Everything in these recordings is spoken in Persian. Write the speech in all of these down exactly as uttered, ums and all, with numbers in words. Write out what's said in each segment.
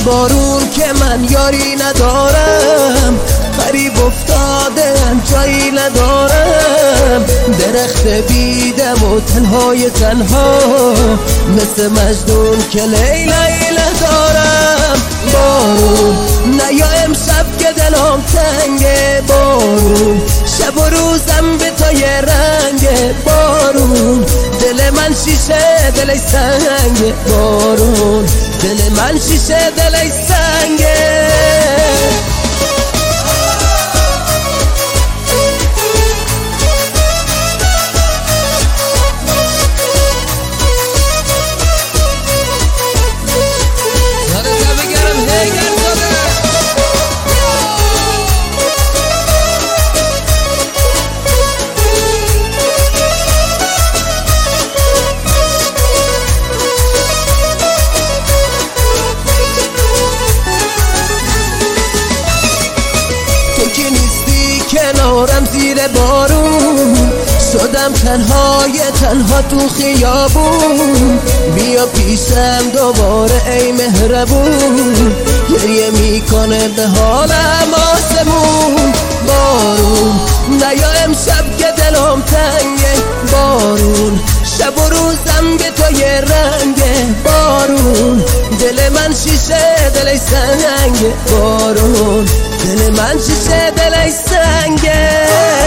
بارون که من یاری ندارم، غریب افتاده جایی ندارم، درخت بیدم و تنهای تنها، مثل مجنون که لیلی ندارم. بارون نیا امشب که دلم تنگه، بارون شب و روزم به تو یه رنگه، بارون دل من شیشه دل سنگه، بارون دل من شیشه دل سنگه. که نیستی کنارم زیر بارون، شدم تنهای تنها تو خیابون، بیا پیشم دوباره ای مهربون، گریه میکنه به حالم آسمون. بارون نیا امشب که دلم تنگه، بارون شب و روزم به تو یه رنگه، بارون دل من شیشه دل سنگه، بارون دل من شیشه دل سنگه.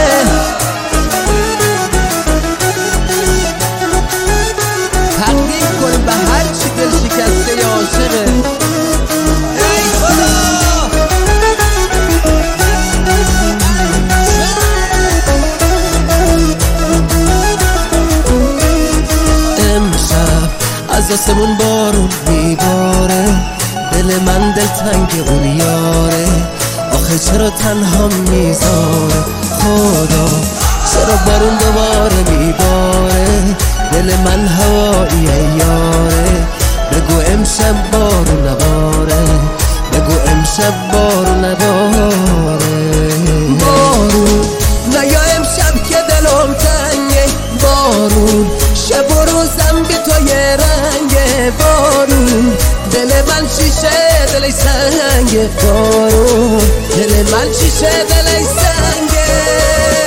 تقدیم کن به هر چی دل شکسته یا عاشقه. ای خدا امشب از آسمون بارون میباره، دل من دل تنگ اون یاره، آخه چرا تنها میذاره خدا، چرا بارون دوباره میباره، دل من هواییه یاره، بگو امشب بارون نباره، بگو امشب بارون نباره. بارون نیا امشب که دلم تنگه، بارون شب و روزم به تو یه رنگه، بارون دل من شیشه دل سنگه، بارون دل من شیشه دل سنگه.